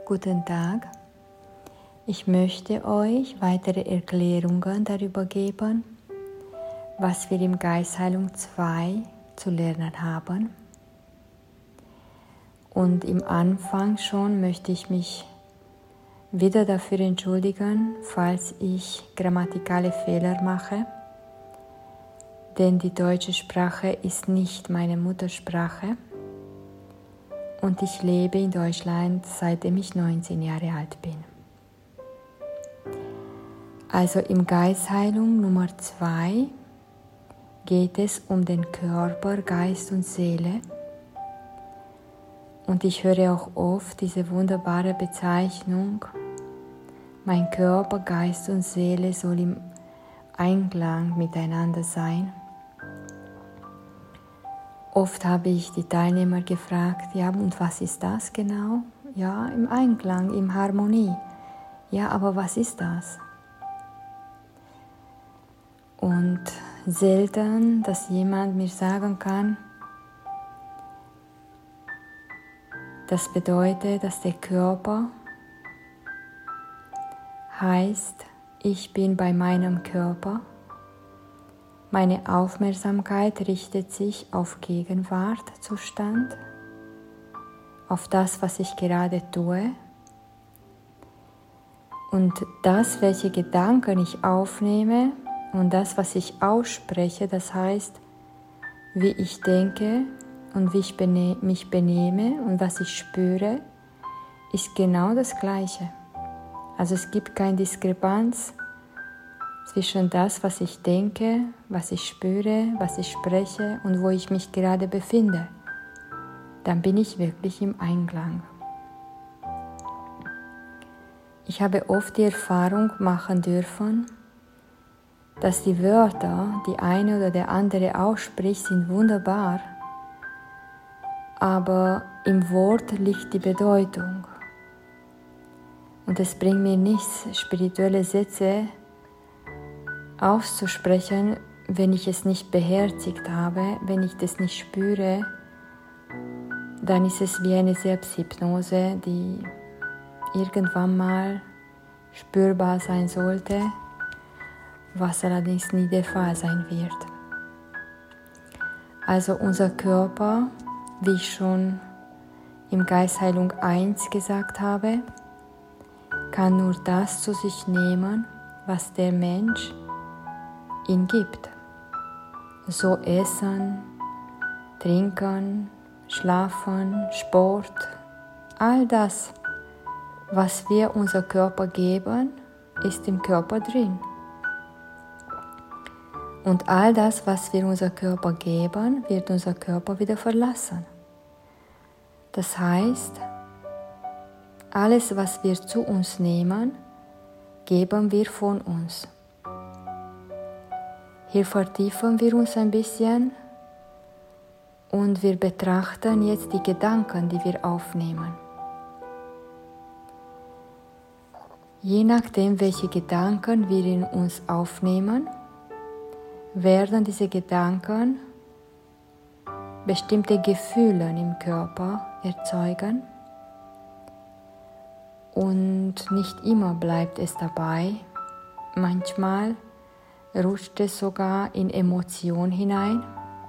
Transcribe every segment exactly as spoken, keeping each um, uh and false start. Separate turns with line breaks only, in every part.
Guten Tag. Ich möchte euch weitere Erklärungen darüber geben, was wir im Geistheilung zwei zu lernen haben. Und im Anfang schon möchte ich mich wieder dafür entschuldigen, falls ich grammatikale Fehler mache, denn die deutsche Sprache ist nicht meine Muttersprache und ich lebe in Deutschland, seitdem ich neunzehn Jahre alt bin. Also im Geistheilung Nummer zwei geht es um den Körper, Geist und Seele. Und ich höre auch oft diese wunderbare Bezeichnung, mein Körper, Geist und Seele soll im Einklang miteinander sein. Oft habe ich die Teilnehmer gefragt, ja, und was ist das genau? Ja, im Einklang, in Harmonie. Ja, aber was ist das? Und selten, dass jemand mir sagen kann, das bedeutet, dass der Körper heißt, ich bin bei meinem Körper. Meine Aufmerksamkeit richtet sich auf Gegenwartzustand, auf das, was ich gerade tue. Und das, welche Gedanken ich aufnehme und das, was ich ausspreche, das heißt, wie ich denke und wie ich bene- mich benehme und was ich spüre, ist genau das Gleiche. Also es gibt keine Diskrepanz zwischen das, was ich denke, was ich spüre, was ich spreche und wo ich mich gerade befinde. Dann bin ich wirklich im Einklang. Ich habe oft die Erfahrung machen dürfen, dass die Wörter, die eine oder der andere ausspricht, sind wunderbar, aber im Wort liegt die Bedeutung. Und es bringt mir nichts, spirituelle Sätze auszusprechen, wenn ich es nicht beherzigt habe, wenn ich das nicht spüre, dann ist es wie eine Selbsthypnose, die irgendwann mal spürbar sein sollte, was allerdings nie der Fall sein wird. Also unser Körper, wie ich schon im Geistheilung eins gesagt habe, kann nur das zu sich nehmen, was der Mensch ihm gibt. So essen, trinken, schlafen, Sport, all das, was wir unser Körper geben, ist im Körper drin. Und all das, was wir unser Körper geben, wird unser Körper wieder verlassen. Das heißt, alles, was wir zu uns nehmen, geben wir von uns. Hier vertiefen wir uns ein bisschen und wir betrachten jetzt die Gedanken, die wir aufnehmen. Je nachdem, welche Gedanken wir in uns aufnehmen, werden diese Gedanken bestimmte Gefühle im Körper erzeugen. Und nicht immer bleibt es dabei. Manchmal rutscht es sogar in Emotionen hinein,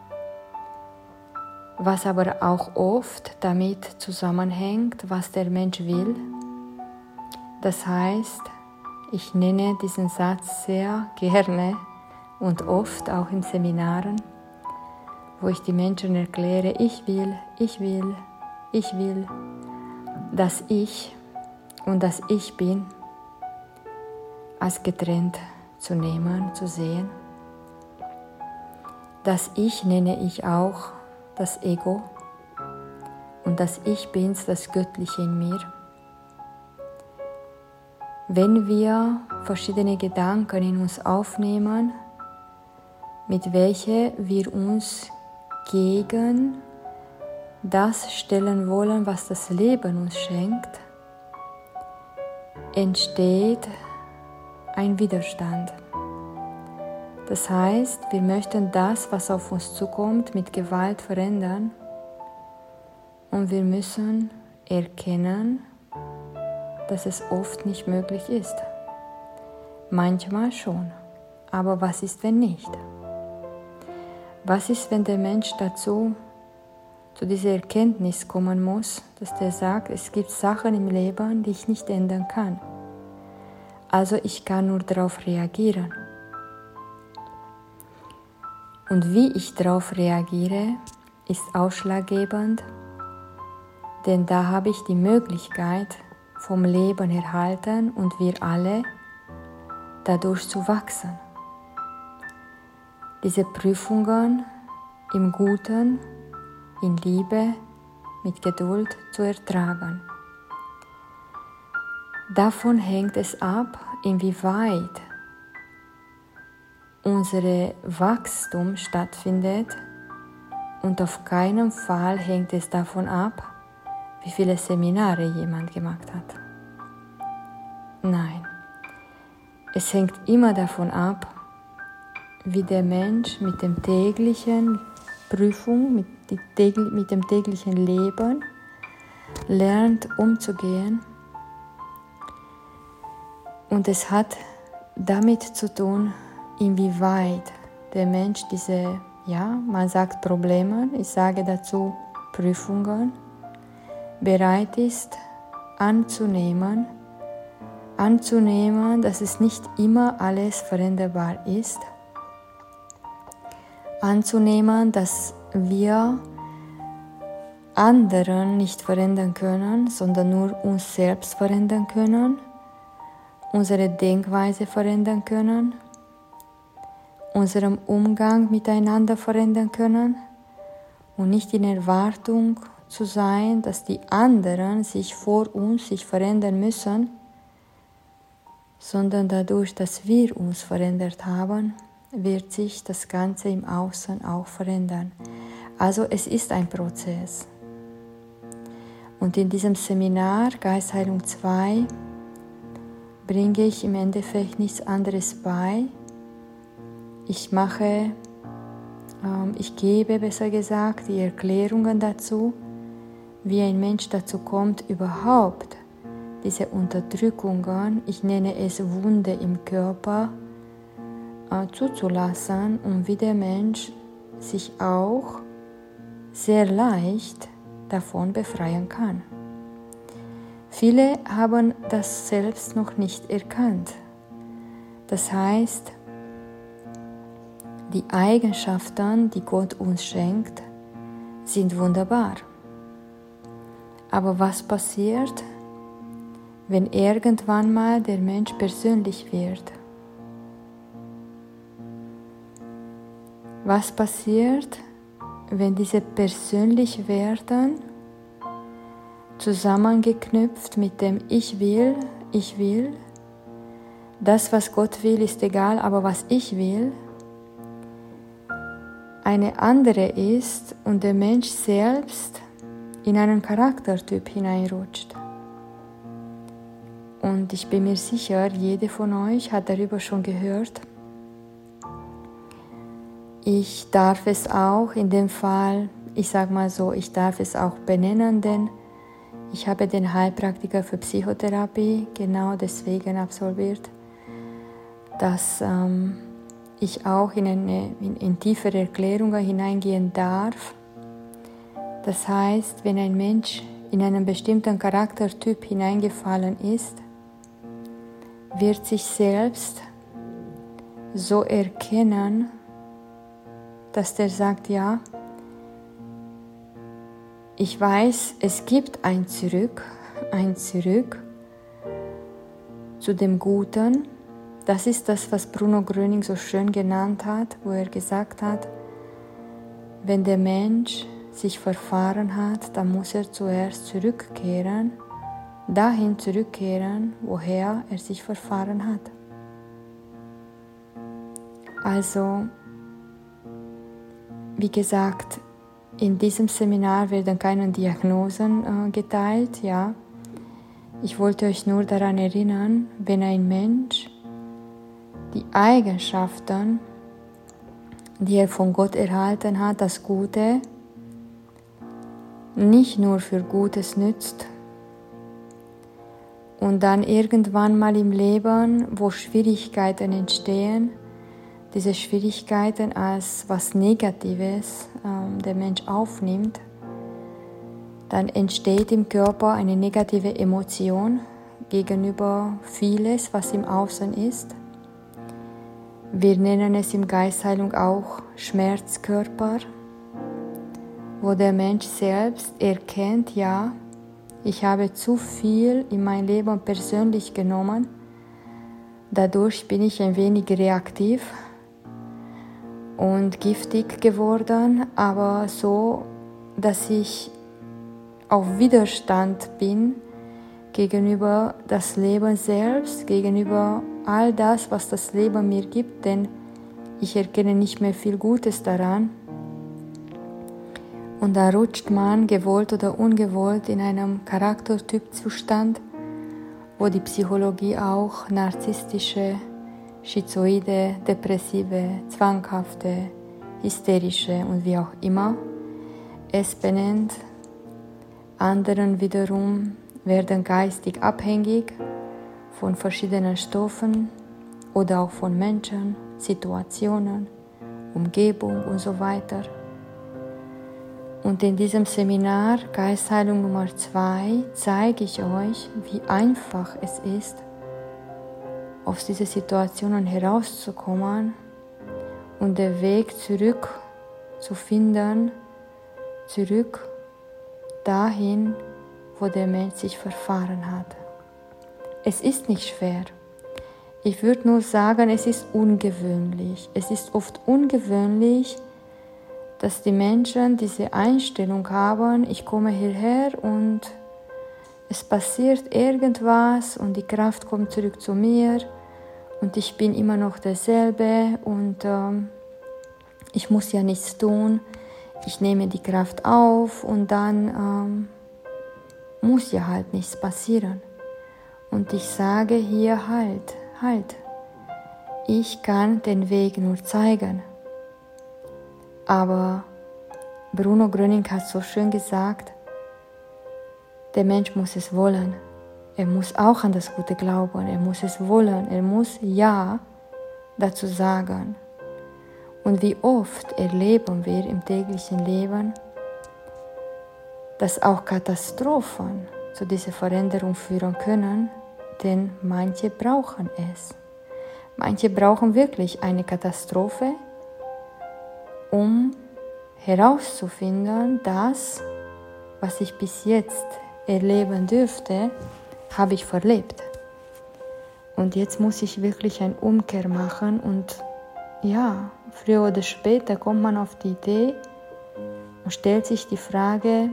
was aber auch oft damit zusammenhängt, was der Mensch will. Das heißt, ich nenne diesen Satz sehr gerne und oft auch in Seminaren, wo ich die Menschen erkläre, ich will, ich will, ich will, dass ich und dass ich bin, als getrennt zu nehmen, zu sehen. Das Ich nenne ich auch das Ego und das Ich Bin's, das Göttliche in mir. Wenn wir verschiedene Gedanken in uns aufnehmen, mit welchen wir uns gegen das stellen wollen, was das Leben uns schenkt, entsteht ein Widerstand. Das heißt, wir möchten das, was auf uns zukommt, mit Gewalt verändern und wir müssen erkennen, dass es oft nicht möglich ist. Manchmal schon, aber was ist, wenn nicht? Was ist, wenn der Mensch dazu, zu dieser Erkenntnis kommen muss, dass der sagt, es gibt Sachen im Leben, die ich nicht ändern kann. Also ich kann nur darauf reagieren. Und wie ich darauf reagiere, ist ausschlaggebend, denn da habe ich die Möglichkeit, vom Leben erhalten und wir alle dadurch zu wachsen. Diese Prüfungen im Guten, in Liebe, mit Geduld zu ertragen. Davon hängt es ab, inwieweit unser Wachstum stattfindet, und auf keinen Fall hängt es davon ab, wie viele Seminare jemand gemacht hat. Nein, es hängt immer davon ab, wie der Mensch mit dem täglichen Prüfung, mit, die, mit dem täglichen Leben lernt umzugehen. Und es hat damit zu tun, inwieweit der Mensch diese, ja, man sagt Probleme, ich sage dazu Prüfungen, bereit ist anzunehmen, anzunehmen, dass es nicht immer alles veränderbar ist, anzunehmen, dass wir anderen nicht verändern können, sondern nur uns selbst verändern können, unsere Denkweise verändern können, unseren Umgang miteinander verändern können und nicht in Erwartung zu sein, dass die anderen sich vor uns sich verändern müssen, sondern dadurch, dass wir uns verändert haben, wird sich das Ganze im Außen auch verändern. Also es ist ein Prozess. Und in diesem Seminar Geistheilung zwei bringe ich im Endeffekt nichts anderes bei. Ich mache, ähm, ich gebe besser gesagt die Erklärungen dazu, wie ein Mensch dazu kommt, überhaupt diese Unterdrückungen, ich nenne es Wunde im Körper, äh, zuzulassen und wie der Mensch sich auch sehr leicht davon befreien kann. Viele haben das selbst noch nicht erkannt. Das heißt, die Eigenschaften, die Gott uns schenkt, sind wunderbar. Aber was passiert, wenn irgendwann mal der Mensch persönlich wird? Was passiert, wenn diese persönlich werden, zusammengeknüpft mit dem Ich will, ich will, das, was Gott will, ist egal, aber was ich will, eine andere ist und der Mensch selbst in einen Charaktertyp hineinrutscht. Und ich bin mir sicher, jede von euch hat darüber schon gehört. Ich darf es auch in dem Fall, ich sage mal so, ich darf es auch benennen, denn ich habe den Heilpraktiker für Psychotherapie genau deswegen absolviert, dass ähm, ich auch in, eine, in, in tiefere Erklärungen hineingehen darf. Das heißt, wenn ein Mensch in einen bestimmten Charaktertyp hineingefallen ist, wird sich selbst so erkennen, dass der sagt, ja, ich weiß, es gibt ein Zurück, ein Zurück zu dem Guten. Das ist das, was Bruno Gröning so schön genannt hat, wo er gesagt hat, wenn der Mensch sich verfahren hat, dann muss er zuerst zurückkehren, dahin zurückkehren, woher er sich verfahren hat. Also, wie gesagt, in diesem Seminar werden keine Diagnosen äh, geteilt, ja. Ich wollte euch nur daran erinnern, wenn ein Mensch die Eigenschaften, die er von Gott erhalten hat, das Gute, nicht nur für Gutes nützt Und dann irgendwann mal im Leben, wo Schwierigkeiten entstehen, diese Schwierigkeiten als was Negatives ähm, der Mensch aufnimmt, dann entsteht im Körper eine negative Emotion gegenüber vieles, was im Außen ist. Wir nennen es in Geistheilung auch Schmerzkörper, wo der Mensch selbst erkennt, ja, ich habe zu viel in mein Leben persönlich genommen, dadurch bin ich ein wenig reaktiv und giftig geworden, aber so, dass ich auf Widerstand bin gegenüber das Leben selbst, gegenüber all das, was das Leben mir gibt, denn ich erkenne nicht mehr viel Gutes daran. Und da rutscht man, gewollt oder ungewollt, in einem Charaktertypzustand, wo die Psychologie auch narzisstische, schizoide, depressive, zwanghafte, hysterische und wie auch immer es benennt. Anderen wiederum werden geistig abhängig von verschiedenen Stoffen oder auch von Menschen, Situationen, Umgebung und so weiter. Und in diesem Seminar Geistheilung Nummer zwei zeige ich euch, wie einfach es ist, aus diesen Situationen herauszukommen und den Weg zurück zu finden, zurück dahin, wo der Mensch sich verfahren hat. Es ist nicht schwer. Ich würde nur sagen, es ist ungewöhnlich. Es ist oft ungewöhnlich, dass die Menschen diese Einstellung haben, ich komme hierher und es passiert irgendwas und die Kraft kommt zurück zu mir und ich bin immer noch derselbe und ähm, ich muss ja nichts tun, ich nehme die Kraft auf und dann ähm, muss ja halt nichts passieren. Und ich sage hier halt, halt, ich kann den Weg nur zeigen. Aber Bruno Gröning hat so schön gesagt, der Mensch muss es wollen. Er muss auch an das Gute glauben, er muss es wollen, er muss Ja dazu sagen. Und wie oft erleben wir im täglichen Leben, dass auch Katastrophen zu dieser Veränderung führen können, denn manche brauchen es. Manche brauchen wirklich eine Katastrophe, um herauszufinden, dass, was ich bis jetzt erleben dürfte, habe ich verlebt. Und jetzt muss ich wirklich eine Umkehr machen und ja, früher oder später kommt man auf die Idee und stellt sich die Frage,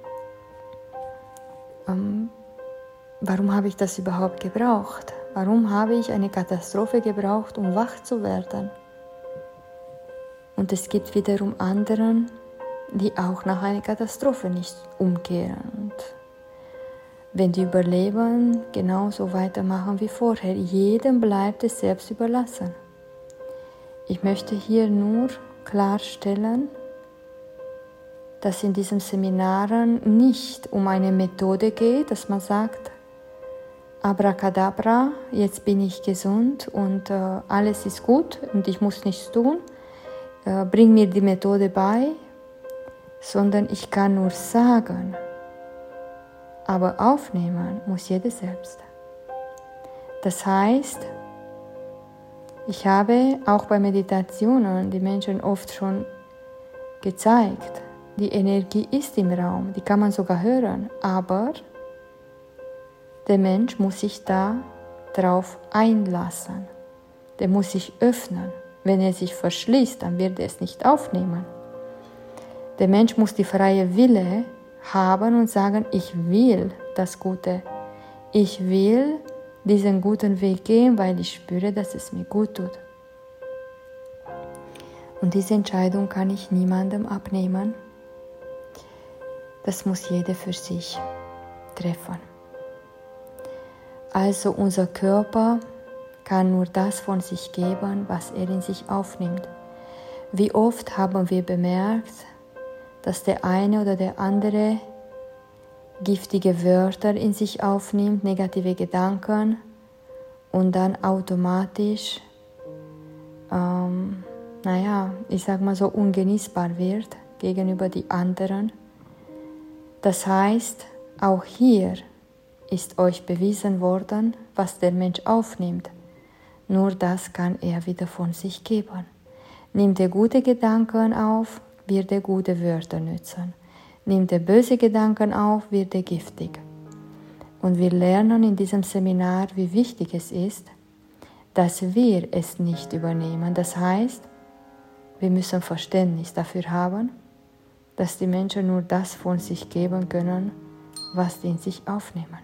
ähm, warum habe ich das überhaupt gebraucht? Warum habe ich eine Katastrophe gebraucht, um wach zu werden? Und es gibt wiederum anderen, die auch nach einer Katastrophe nicht umkehren. Und wenn die überleben, genauso weitermachen wie vorher. Jedem bleibt es selbst überlassen. Ich möchte hier nur klarstellen, dass in diesen Seminaren nicht um eine Methode geht, dass man sagt, Abracadabra, jetzt bin ich gesund und äh, alles ist gut und ich muss nichts tun. Bring mir die Methode bei, sondern ich kann nur sagen, aber aufnehmen muss jeder selbst. Das heißt, ich habe auch bei Meditationen die Menschen oft schon gezeigt, die Energie ist im Raum, die kann man sogar hören, aber der Mensch muss sich da drauf einlassen, der muss sich öffnen. Wenn er sich verschließt, dann wird er es nicht aufnehmen. Der Mensch muss die freie Wille haben und sagen, ich will das Gute. Ich will diesen guten Weg gehen, weil ich spüre, dass es mir gut tut. Und diese Entscheidung kann ich niemandem abnehmen. Das muss jeder für sich treffen. Also unser Körper kann nur das von sich geben, was er in sich aufnimmt. Wie oft haben wir bemerkt, dass der eine oder der andere giftige Wörter in sich aufnimmt, negative Gedanken und dann automatisch, ähm, naja, ich sag mal so ungenießbar wird gegenüber die anderen. Das heißt, auch hier ist euch bewiesen worden, was der Mensch aufnimmt. Nur das kann er wieder von sich geben. Nimmt er gute Gedanken auf, wird er gute Wörter nützen. Nimmt er böse Gedanken auf, wird er giftig. Und wir lernen in diesem Seminar, wie wichtig es ist, dass wir es nicht übernehmen. Das heißt, wir müssen Verständnis dafür haben, dass die Menschen nur das von sich geben können, was sie in sich aufnehmen.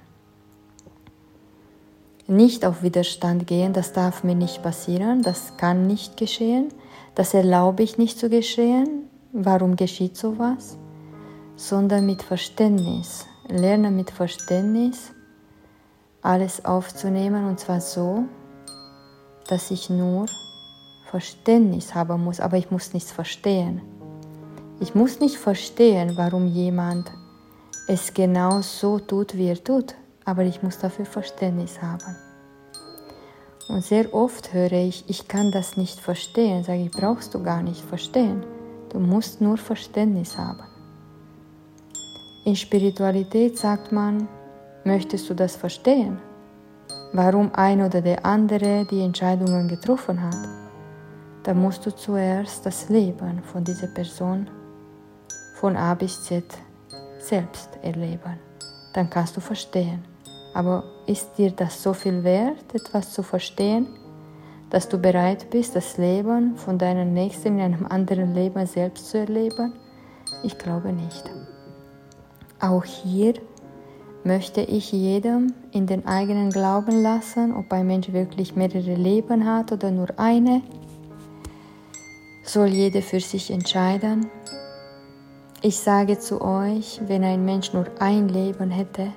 Nicht auf Widerstand gehen, das darf mir nicht passieren, das kann nicht geschehen, das erlaube ich nicht zu geschehen. Warum geschieht sowas? Sondern mit Verständnis. Lerne mit Verständnis alles aufzunehmen, und zwar so, dass ich nur Verständnis haben muss, aber ich muss nichts verstehen. Ich muss nicht verstehen, warum jemand es genau so tut, wie er tut, aber ich muss dafür Verständnis haben. Und sehr oft höre ich, ich kann das nicht verstehen. Sage ich, brauchst du gar nicht verstehen. Du musst nur Verständnis haben. In Spiritualität sagt man, möchtest du das verstehen? Warum ein oder der andere die Entscheidungen getroffen hat? Dann musst du zuerst das Leben von dieser Person von A bis Z selbst erleben. Dann kannst du verstehen. Aber ist dir das so viel wert, etwas zu verstehen, dass du bereit bist, das Leben von deinem Nächsten in einem anderen Leben selbst zu erleben? Ich glaube nicht. Auch hier möchte ich jedem in den eigenen Glauben lassen, ob ein Mensch wirklich mehrere Leben hat oder nur eine. Soll jeder für sich entscheiden. Ich sage zu euch, wenn ein Mensch nur ein Leben hätte,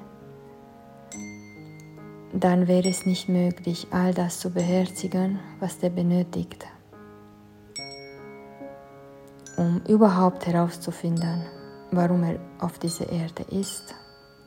dann wäre es nicht möglich, all das zu beherzigen, was er benötigt, um überhaupt herauszufinden, warum er auf dieser Erde ist.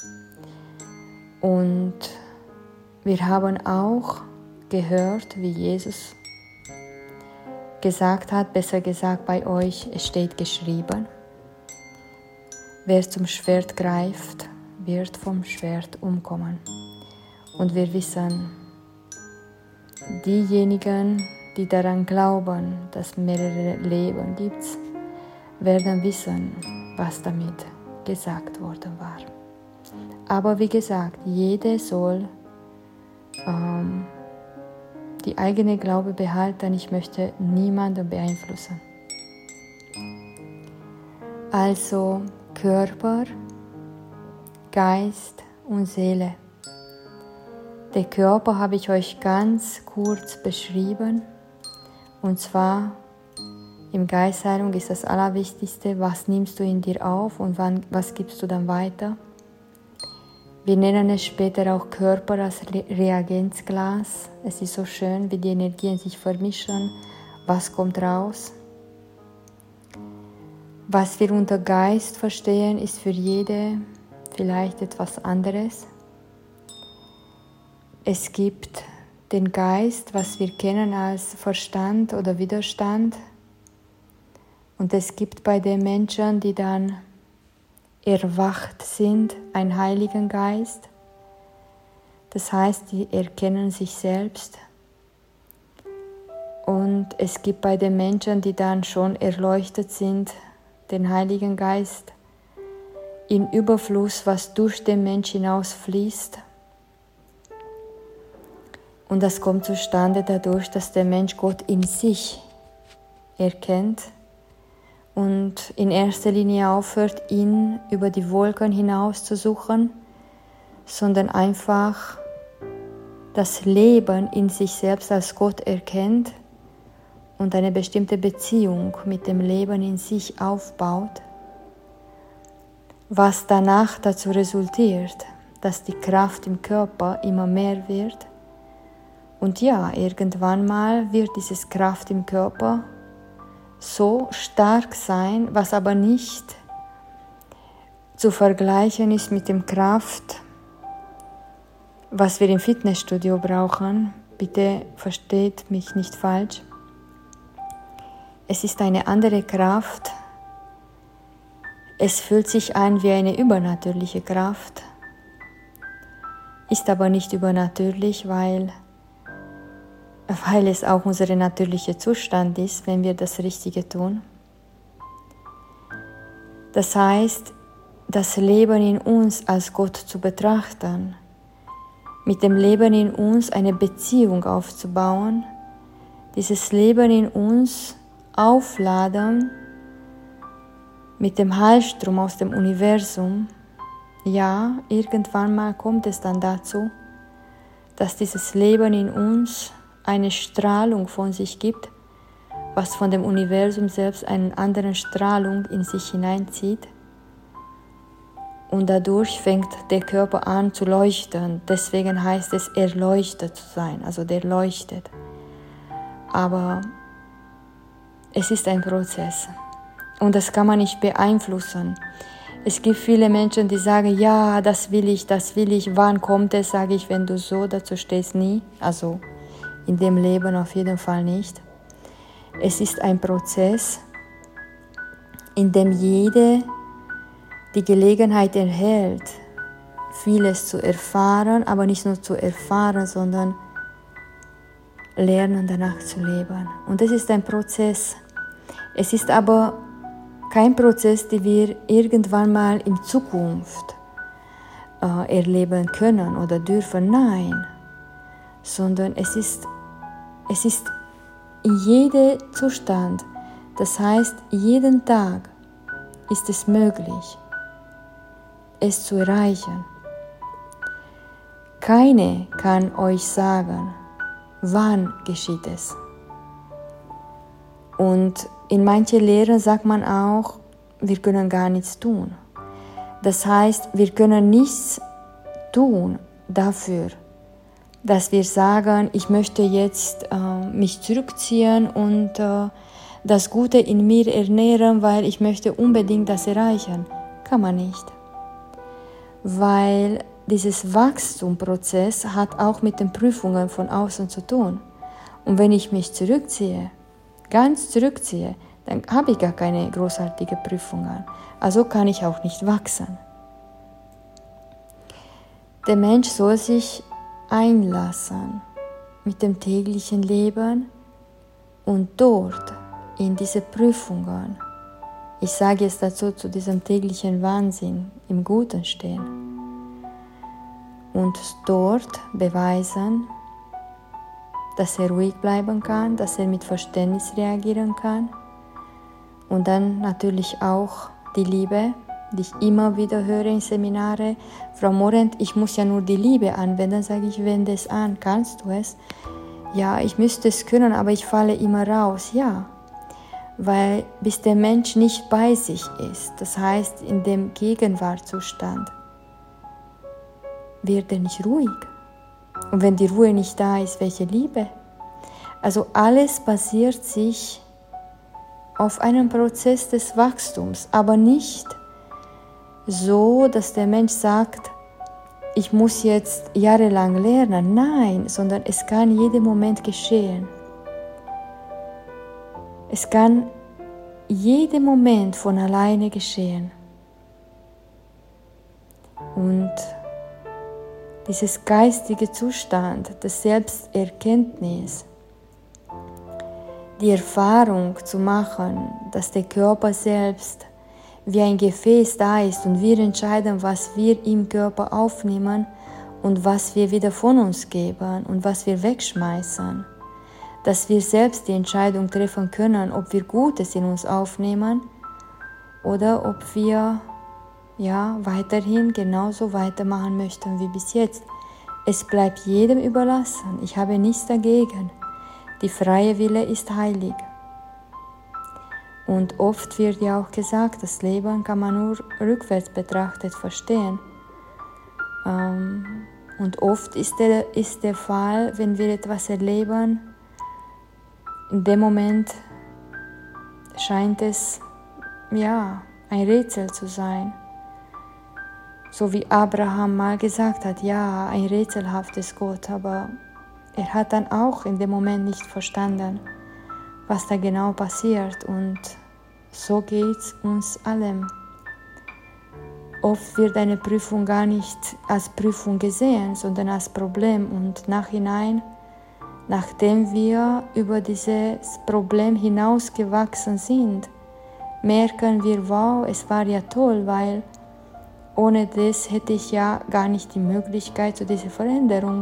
Und wir haben auch gehört, wie Jesus gesagt hat, besser gesagt bei euch, es steht geschrieben, wer zum Schwert greift, wird vom Schwert umkommen. Und wir wissen, diejenigen, die daran glauben, dass mehrere Leben gibt, werden wissen, was damit gesagt worden war. Aber wie gesagt, jeder soll ähm, die eigene Glaube behalten. Ich möchte niemanden beeinflussen. Also Körper, Geist und Seele. Den Körper habe ich euch ganz kurz beschrieben. Und zwar im Geistheilung ist das Allerwichtigste, was nimmst du in dir auf und wann, was gibst du dann weiter. Wir nennen es später auch Körper als Re- Reagenzglas. Es ist so schön, wie die Energien sich vermischen. Was kommt raus? Was wir unter Geist verstehen, ist für jede vielleicht etwas anderes. Es gibt den Geist, was wir kennen als Verstand oder Widerstand. Und es gibt bei den Menschen, die dann erwacht sind, einen Heiligen Geist. Das heißt, die erkennen sich selbst. Und es gibt bei den Menschen, die dann schon erleuchtet sind, den Heiligen Geist im Überfluss, was durch den Mensch hinaus fließt. Und das kommt zustande dadurch, dass der Mensch Gott in sich erkennt und in erster Linie aufhört, ihn über die Wolken hinaus zu suchen, sondern einfach das Leben in sich selbst als Gott erkennt und eine bestimmte Beziehung mit dem Leben in sich aufbaut, was danach dazu resultiert, dass die Kraft im Körper immer mehr wird. Und ja, irgendwann mal wird diese Kraft im Körper so stark sein, was aber nicht zu vergleichen ist mit dem Kraft, was wir im Fitnessstudio brauchen. Bitte versteht mich nicht falsch. Es ist eine andere Kraft. Es fühlt sich an wie eine übernatürliche Kraft, ist aber nicht übernatürlich, weil, weil es auch unser natürlicher Zustand ist, wenn wir das Richtige tun. Das heißt, das Leben in uns als Gott zu betrachten, mit dem Leben in uns eine Beziehung aufzubauen, dieses Leben in uns aufladen mit dem Heilstrom aus dem Universum. Ja, irgendwann mal kommt es dann dazu, dass dieses Leben in uns eine Strahlung von sich gibt, was von dem Universum selbst eine andere Strahlung in sich hineinzieht. Und dadurch fängt der Körper an zu leuchten. Deswegen heißt es, erleuchtet zu sein, also der leuchtet. Aber es ist ein Prozess und das kann man nicht beeinflussen. Es gibt viele Menschen, die sagen, ja, das will ich, das will ich. Wann kommt es, sage ich, wenn du so dazu stehst, nie. Also in dem Leben auf jeden Fall nicht. Es ist ein Prozess, in dem jede die Gelegenheit erhält, vieles zu erfahren, aber nicht nur zu erfahren, sondern lernen, danach zu leben. Und das ist ein Prozess. Es ist aber kein Prozess, den wir irgendwann mal in Zukunft äh, erleben können oder dürfen. Nein, sondern es ist, es ist in jedem Zustand. Das heißt, jeden Tag ist es möglich, es zu erreichen. Keine kann euch sagen, wann geschieht es. Und in manchen Lehren sagt man auch, wir können gar nichts tun. Das heißt, wir können nichts tun dafür, dass wir sagen, ich möchte jetzt äh, mich zurückziehen und äh, das Gute in mir ernähren, weil ich möchte unbedingt das erreichen. Kann man nicht. Weil dieses Wachstumsprozess hat auch mit den Prüfungen von außen zu tun. Und wenn ich mich zurückziehe, ganz zurückziehe, dann habe ich gar keine großartigen Prüfungen. Also kann ich auch nicht wachsen. Der Mensch soll sich einlassen mit dem täglichen Leben und dort in diese Prüfungen, ich sage es dazu, zu diesem täglichen Wahnsinn, im Guten stehen und dort beweisen, dass er ruhig bleiben kann, dass er mit Verständnis reagieren kann und dann natürlich auch die Liebe, die ich immer wieder höre in Seminare. Frau Morent, ich muss ja nur die Liebe anwenden, sage ich, wende es an, kannst du es? Ja, ich müsste es können, aber ich falle immer raus, ja. Weil bis der Mensch nicht bei sich ist, das heißt in dem Gegenwartszustand, wird er nicht ruhig. Und wenn die Ruhe nicht da ist, welche Liebe? Also alles basiert sich auf einem Prozess des Wachstums, aber nicht so, dass der Mensch sagt, ich muss jetzt jahrelang lernen. Nein, sondern es kann jeden Moment geschehen. Es kann jeden Moment von alleine geschehen. Und dieses geistige Zustand, das Selbsterkenntnis, die Erfahrung zu machen, dass der Körper selbst wie ein Gefäß da ist und wir entscheiden, was wir im Körper aufnehmen und was wir wieder von uns geben und was wir wegschmeißen. Dass wir selbst die Entscheidung treffen können, ob wir Gutes in uns aufnehmen oder ob wir ja, weiterhin genauso weitermachen möchten wie bis jetzt. Es bleibt jedem überlassen. Ich habe nichts dagegen. Die freie Wille ist heilig. Und oft wird ja auch gesagt, das Leben kann man nur rückwärts betrachtet verstehen. Und oft ist der, ist der Fall, wenn wir etwas erleben, in dem Moment scheint es ja ein Rätsel zu sein. So wie Abraham mal gesagt hat, ja, ein rätselhaftes Gott, aber er hat dann auch in dem Moment nicht verstanden, was da genau passiert. Und so geht es uns allem. Oft wird eine Prüfung gar nicht als Prüfung gesehen, sondern als Problem. Und nachhinein, nachdem wir über dieses Problem hinausgewachsen sind, merken wir, wow, es war ja toll, weil ohne das hätte ich ja gar nicht die Möglichkeit zu dieser Veränderung.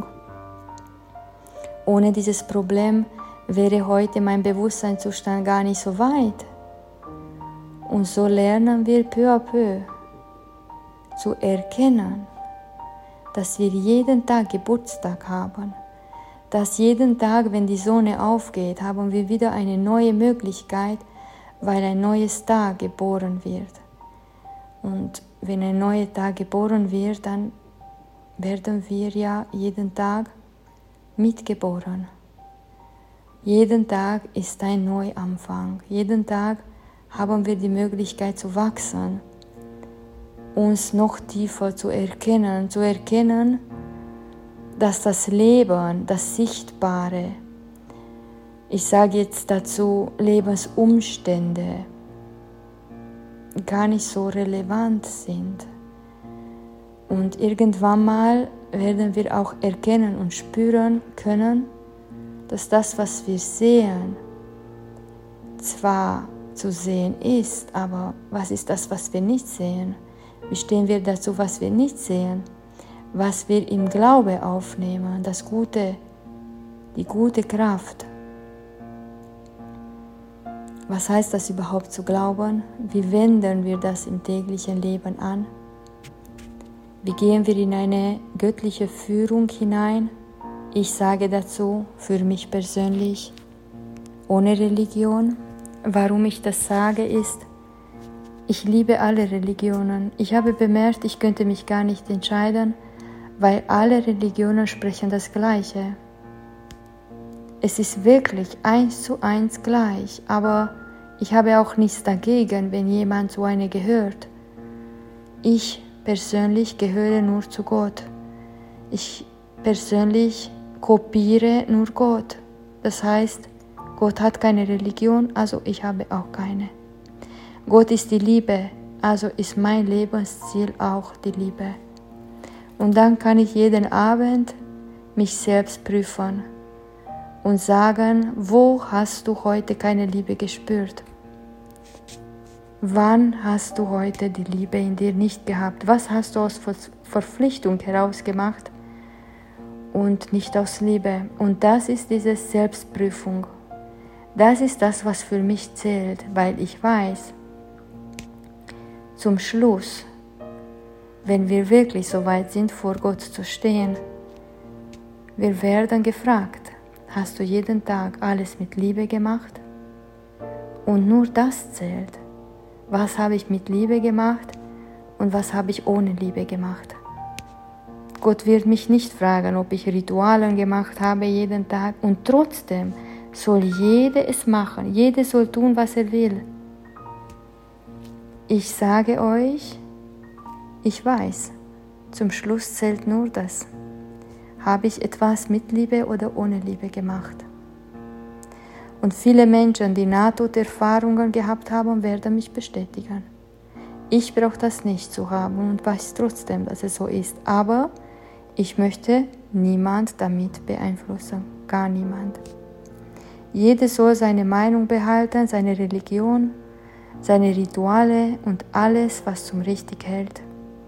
Ohne dieses Problem wäre heute mein Bewusstseinszustand gar nicht so weit. Und so lernen wir peu à peu zu erkennen, dass wir jeden Tag Geburtstag haben, dass jeden Tag, wenn die Sonne aufgeht, haben wir wieder eine neue Möglichkeit, weil ein neues Tag geboren wird. Und wenn ein neuer Tag geboren wird, dann werden wir ja jeden Tag mitgeboren. Jeden Tag ist ein Neuanfang. Jeden Tag haben wir die Möglichkeit zu wachsen, uns noch tiefer zu erkennen, zu erkennen, dass das Leben, das Sichtbare, ich sage jetzt dazu Lebensumstände, gar nicht so relevant sind. Und irgendwann mal werden wir auch erkennen und spüren können, dass das, was wir sehen, zwar zu sehen ist, aber was ist das, was wir nicht sehen? Wie stehen wir dazu, was wir nicht sehen? Was wir im Glaube aufnehmen, das Gute, die gute Kraft. Was heißt das überhaupt zu glauben? Wie wenden wir das im täglichen Leben an? Wie gehen wir in eine göttliche Führung hinein? Ich sage dazu, für mich persönlich, ohne Religion. Warum ich das sage ist, ich liebe alle Religionen. Ich habe bemerkt, ich könnte mich gar nicht entscheiden, weil alle Religionen sprechen das Gleiche. Es ist wirklich eins zu eins gleich, aber ich habe auch nichts dagegen, wenn jemand zu einer gehört. Ich persönlich gehöre nur zu Gott. Ich persönlich kopiere nur Gott. Das heißt, Gott hat keine Religion, also ich habe auch keine. Gott ist die Liebe, also ist mein Lebensziel auch die Liebe. Und dann kann ich jeden Abend mich selbst prüfen und sagen, wo hast du heute keine Liebe gespürt? Wann hast du heute die Liebe in dir nicht gehabt? Was hast du aus Verpflichtung herausgemacht und nicht aus Liebe? Und das ist diese Selbstprüfung. Das ist das, was für mich zählt, weil ich weiß, zum Schluss, wenn wir wirklich so weit sind, vor Gott zu stehen, wir werden gefragt, hast du jeden Tag alles mit Liebe gemacht? Und nur das zählt. Was habe ich mit Liebe gemacht und was habe ich ohne Liebe gemacht? Gott wird mich nicht fragen, ob ich Ritualen gemacht habe jeden Tag, und trotzdem soll jeder es machen, jeder soll tun, was er will. Ich sage euch, ich weiß, zum Schluss zählt nur das. Habe ich etwas mit Liebe oder ohne Liebe gemacht? Und viele Menschen, die Nahtoderfahrungen gehabt haben, werden mich bestätigen. Ich brauche das nicht zu haben und weiß trotzdem, dass es so ist. Aber ich möchte niemand damit beeinflussen, gar niemand. Jeder soll seine Meinung behalten, seine Religion, seine Rituale und alles, was zum richtig hält.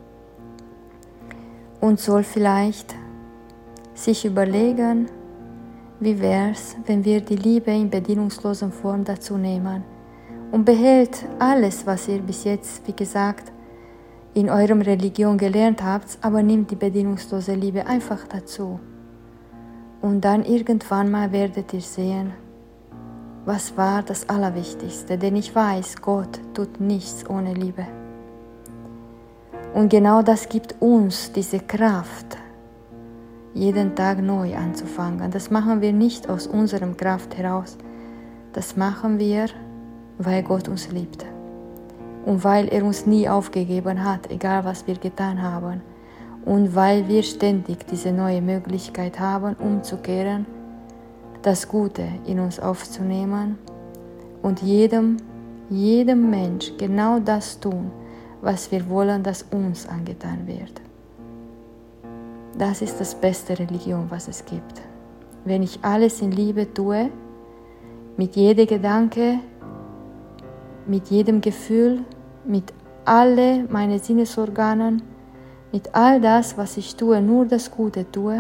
Und soll vielleicht sich überlegen, wie wär's, wenn wir die Liebe in bedingungsloser Form dazu nehmen und behält alles, was ihr bis jetzt, wie gesagt, in eurem Religion gelernt habt, aber nimmt die bedingungslose Liebe einfach dazu. Und dann irgendwann mal werdet ihr sehen, was war das Allerwichtigste, denn ich weiß, Gott tut nichts ohne Liebe. Und genau das gibt uns diese Kraft, jeden Tag neu anzufangen. Das machen wir nicht aus unserer Kraft heraus, das machen wir, weil Gott uns liebt. und weil er uns nie aufgegeben hat, egal was wir getan haben. Und weil wir ständig diese neue Möglichkeit haben, umzukehren, das Gute in uns aufzunehmen und jedem, jedem Mensch genau das tun, was wir wollen, dass uns angetan wird. Das ist das beste Religion, was es gibt. Wenn ich alles in Liebe tue, mit jedem Gedanke, mit jedem Gefühl, mit all meinen Sinnesorganen, mit all das, was ich tue, nur das Gute tue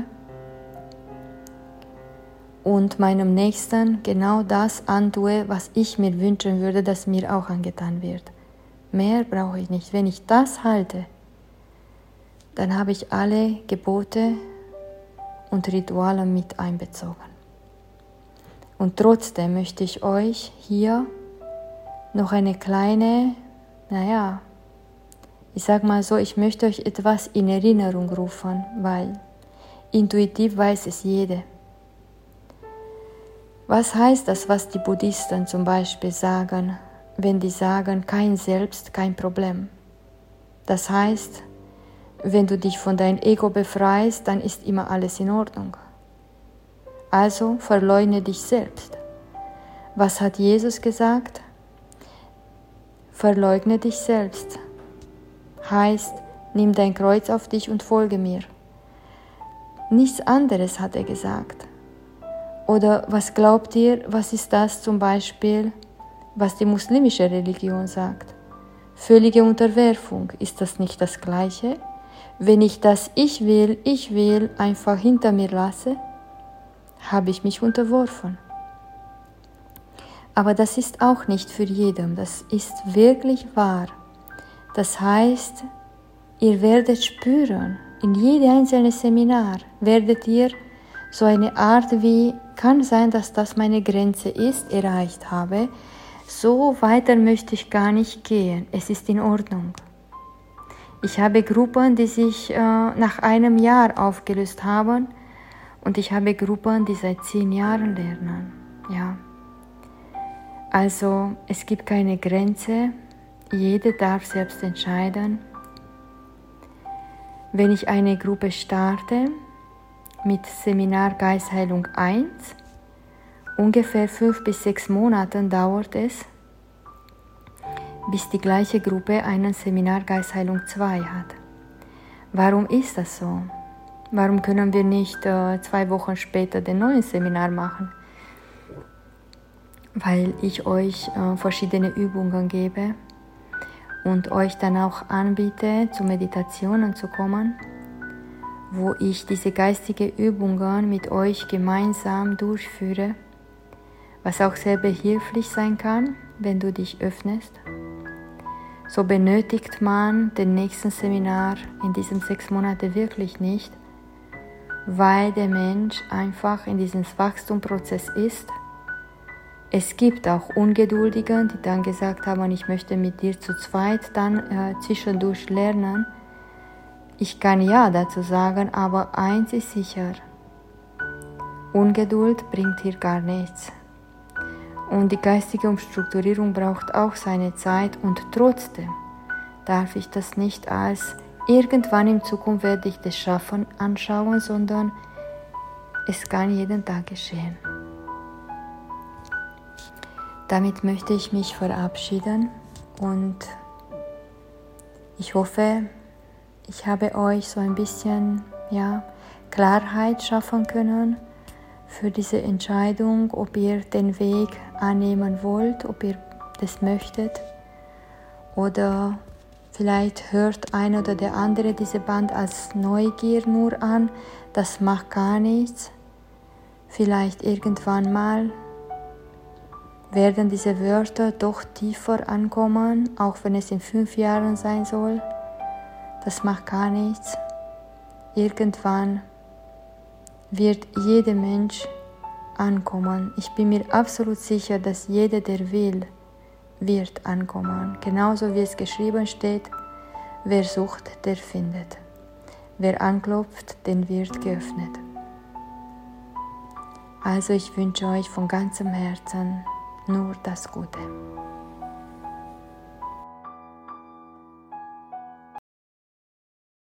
und meinem Nächsten genau das antue, was ich mir wünschen würde, dass mir auch angetan wird. Mehr brauche ich nicht. Wenn ich das halte, dann habe ich alle Gebote und Rituale mit einbezogen. Und trotzdem möchte ich euch hier noch eine kleine, naja, ich sage mal so, ich möchte euch etwas in Erinnerung rufen, weil intuitiv weiß es jeder. Was heißt das, was die Buddhisten zum Beispiel sagen, wenn die sagen, kein Selbst, kein Problem? Das heißt, wenn du dich von deinem Ego befreist, dann ist immer alles in Ordnung. Also verleugne dich selbst. Was hat Jesus gesagt? Verleugne dich selbst. Heißt, nimm dein Kreuz auf dich und folge mir. Nichts anderes hat er gesagt. Oder was glaubt ihr, was ist das zum Beispiel, was die muslimische Religion sagt? Völlige Unterwerfung, ist das nicht das Gleiche? Wenn ich das Ich will, ich will einfach hinter mir lasse, habe ich mich unterworfen. Aber das ist auch nicht für jeden, das ist wirklich wahr. Das heißt, ihr werdet spüren, in jedem einzelnen Seminar werdet ihr so eine Art wie, kann sein, dass das meine Grenze ist, erreicht habe, so weiter möchte ich gar nicht gehen, es ist in Ordnung. Ich habe Gruppen, die sich äh, nach einem Jahr aufgelöst haben und ich habe Gruppen, die seit zehn Jahren lernen. Ja. Also es gibt keine Grenze, jeder darf selbst entscheiden. Wenn ich eine Gruppe starte mit Seminar Geistheilung eins, ungefähr fünf bis sechs Monate dauert es, bis die gleiche Gruppe einen Seminar Geistheilung zwei hat. Warum ist das so? Warum können wir nicht äh, zwei Wochen später den neuen Seminar machen? Weil ich euch äh, verschiedene Übungen gebe und euch dann auch anbiete, zu Meditationen zu kommen, wo ich diese geistigen Übungen mit euch gemeinsam durchführe, was auch sehr behilflich sein kann, wenn du dich öffnest. So benötigt man den nächsten Seminar in diesen sechs Monaten wirklich nicht, weil der Mensch einfach in diesem Wachstumsprozess ist. Es gibt auch Ungeduldige, die dann gesagt haben, ich möchte mit dir zu zweit dann äh, zwischendurch lernen. Ich kann ja dazu sagen, aber eins ist sicher, Ungeduld bringt hier gar nichts. Und die geistige Umstrukturierung braucht auch seine Zeit und trotzdem darf ich das nicht als irgendwann in Zukunft werde ich das schaffen anschauen, sondern es kann jeden Tag geschehen. Damit möchte ich mich verabschieden und ich hoffe, ich habe euch so ein bisschen ja, Klarheit schaffen können für diese Entscheidung, ob ihr den Weg annehmen wollt, ob ihr das möchtet oder vielleicht hört ein oder der andere diese Band als Neugier nur an, das macht gar nichts. Vielleicht irgendwann mal werden diese Wörter doch tiefer ankommen, auch wenn es in fünf Jahren sein soll. Das macht gar nichts. Irgendwann wird jeder Mensch ankommen. Ich bin mir absolut sicher, dass jeder, der will, wird ankommen. Genauso wie es geschrieben steht, wer sucht, der findet. Wer anklopft, den wird geöffnet. Also ich wünsche euch von ganzem Herzen nur das Gute.